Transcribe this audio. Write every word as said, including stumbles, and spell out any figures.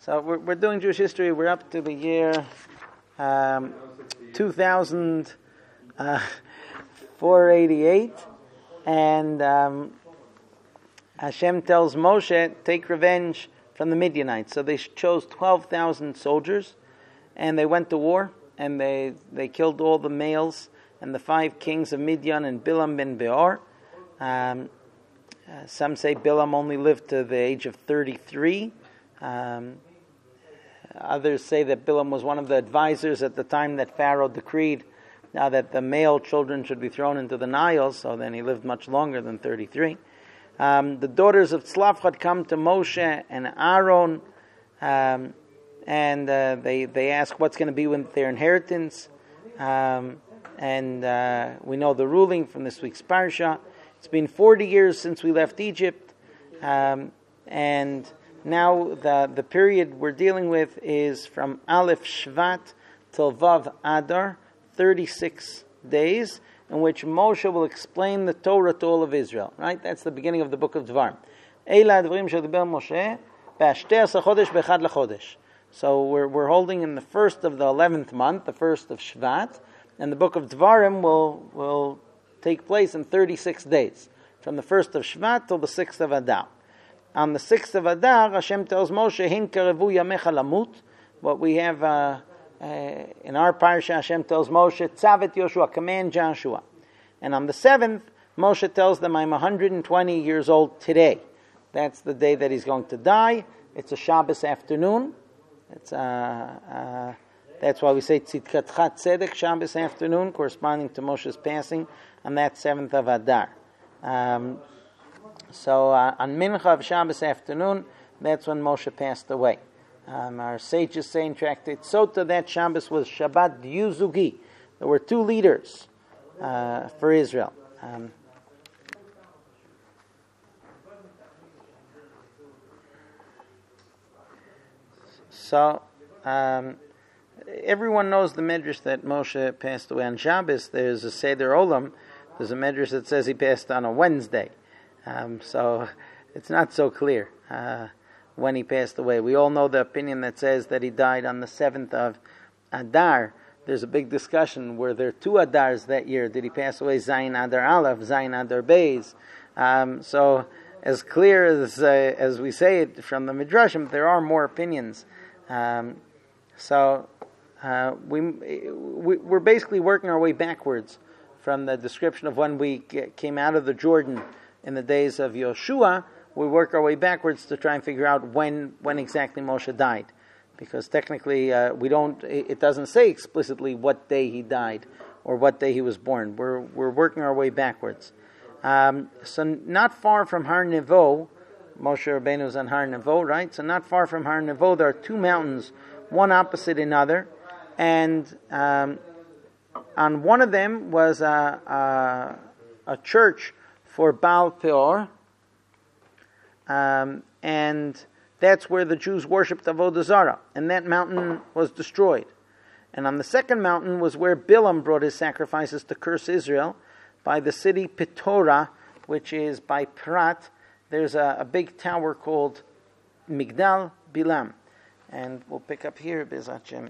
So we're, we're doing Jewish history. We're up to the year um, two thousand four eighty-eight, and um, Hashem tells Moshe, take revenge from the Midianites. So they chose twelve thousand soldiers, and they went to war, and they, they killed all the males and the five kings of Midian and Bilam ben Beor. Um, uh, some say Bilam only lived to the age of thirty-three. Um, others say that Bilam was one of the advisors at the time that Pharaoh decreed now that the male children should be thrown into the Nile, so then he lived much longer than thirty-three. Um, the daughters of Tzlaf had come to Moshe and Aaron, um, and uh, they they ask what's going to be with their inheritance. Um, and uh, we know the ruling from this week's parsha. It's been forty years since we left Egypt, um, and now the the period we're dealing with is from Aleph Shvat till Vav Adar, thirty-six days, in which Moshe will explain the Torah to all of Israel. Right? That's the beginning of the book of Dvarim. Eila Advarim shediber Moshe b'ashtei asar chodesh b'echad lachodesh. So we're we're holding in the first of the eleventh month, the first of Shvat, and the book of Dvarim will will take place in thirty-six days, from the first of Shvat till the sixth of Adar. On the sixth of Adar, Hashem tells Moshe, "Hin karevu yamecha lamut." What we have uh, uh, in our parsha, Hashem tells Moshe, "Tzavet Yoshua," command Joshua. And on the seventh, Moshe tells them, "I'm one hundred twenty years old today." That's the day that he's going to die. It's a Shabbos afternoon. It's uh, uh, that's why we say Tzidkatcha Tzedek Shabbos afternoon, corresponding to Moshe's passing on that seventh of Adar. Um, so uh, on Mincha of Shabbos afternoon, that's when Moshe passed away. Um, our sages say in Tractate Sota that Shabbos was Shabbat Yuzugi. There were two leaders uh, for Israel. Um, so um, everyone knows the medrash that Moshe passed away on Shabbos. There's a Seder Olam. There's a medrash that says he passed on a Wednesday. Um, so it's not so clear uh, when he passed away. We all know the opinion that says that he died on the seventh of Adar. There's a big discussion. Were there two Adars that year? Did he pass away Zayin Adar Aleph, Zayin Adar Beis? Um, so as clear as uh, as we say it from the Midrashim, there are more opinions. Um, so uh, we, we we're basically working our way backwards from the description of when we came out of the Jordan in the days of Yoshua. We work our way backwards to try and figure out when when exactly Moshe died, because technically uh, we don't. It doesn't say explicitly what day he died or what day he was born. We're we're working our way backwards. Um, so not far from Har Nevo, Moshe Rabbeinu is on Har Nevo, right? So not far from Har Nevo, there are two mountains, one opposite another, and um, on one of them was a, a, a church for Baal Peor, um, and that's where the Jews worshipped Avodah Zarah, and that mountain was destroyed. And on the second mountain was where Bilam brought his sacrifices to curse Israel, by the city Pitorah, which is by Prat. There's a, a big tower called Migdal Bilam, and we'll pick up here, Bez Hashem.